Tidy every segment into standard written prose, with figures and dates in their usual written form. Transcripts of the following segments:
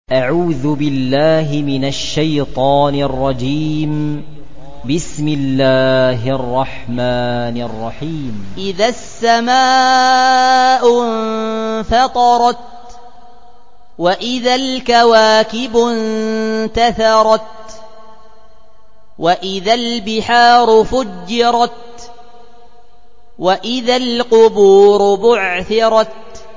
أعوذ بالله من الشيطان الرجيم. بسم الله الرحمن الرحيم. إذا السماء انفطرت وإذا الكواكب انتثرت وإذا البحار فجرت وإذا القبور بعثرت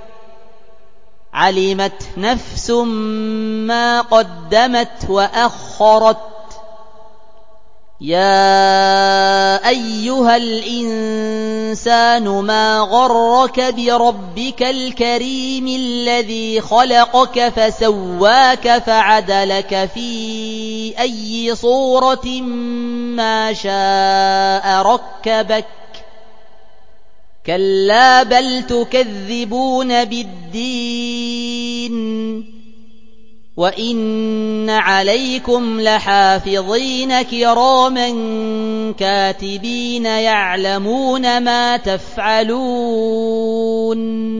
علمت نفس ما قدمت وأخرت يا أيها الإنسان ما غرك بربك الكريم الذي خلقك فسواك فعدلك في أي صورة ما شاء ركبك كلا بل تكذبون بالدين وإن عليكم لحافظين كراما كاتبين يعلمون ما تفعلون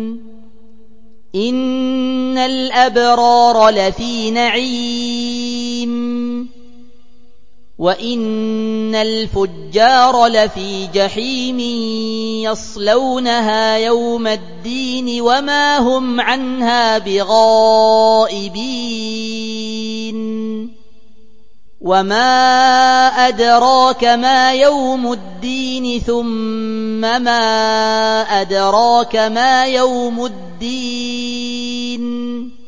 إن الأبرار لفي نعيم وإن الفجار لفي جحيم يصلونها يوم الدين وما هم عنها بغائبين وما أدراك ما يوم الدين ثم ما أدراك ما يوم الدين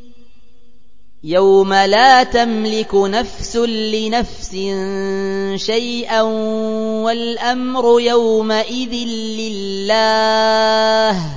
يوم لا تملك نفس لنفس شيئا والأمر يومئذ لله